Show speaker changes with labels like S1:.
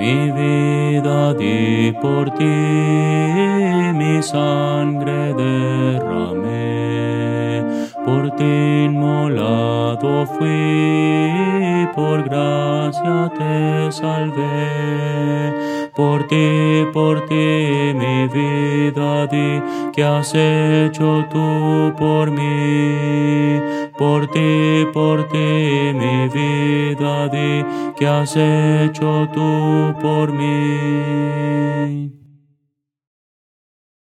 S1: Mi vida di por ti, mi sangre derramé. Por ti inmolado fui, por gracia te salvé. Por ti mi vida di, ¿qué has hecho tú por mí? Por ti mi vida di, ¿qué has hecho tú por mí?